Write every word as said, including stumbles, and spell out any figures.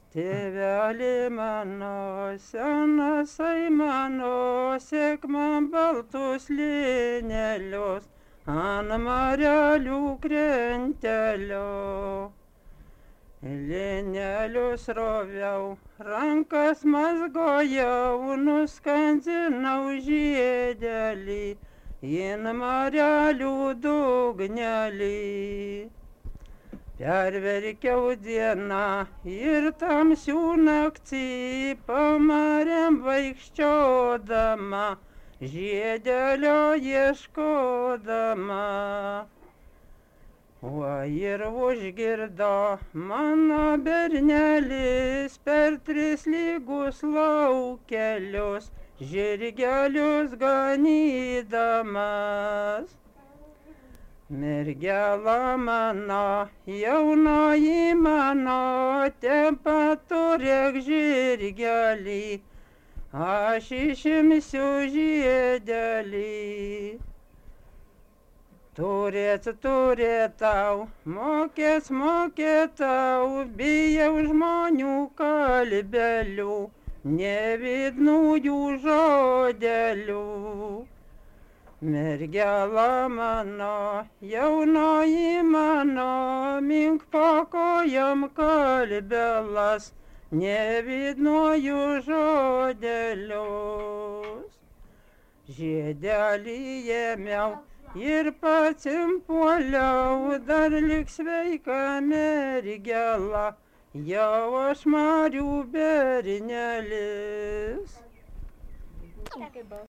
Tėveli mano, senasai mano, sek man baltus linelius ant marelių krentelio. Linelius roviau, rankas mazgojau, nuskandinau žiedelį in marelių dugnelį. Perverkiau dieną ir tamsių naktį, pamarėm vaikščiodama, žiedelio ieškodama. O ir užgirdo mano bernelis per tris lygus laukelius, žirgelius ganydamas. Mergela mano, jaunoji mano, tepaturėk žirgelį, aš išimsiu žiedelį. Turėt, turėtau, mokės, mokėtau, bijau žmonių kalbelių, nevidnųjų žodelių. Mergela mano, jaunoji mano, mink po kojom kalbelas, nevidnųjų žodelius. Žiedelį ėmiau ir pats impuoliau, dar lik sveika mergela, jau aš marių bernelis.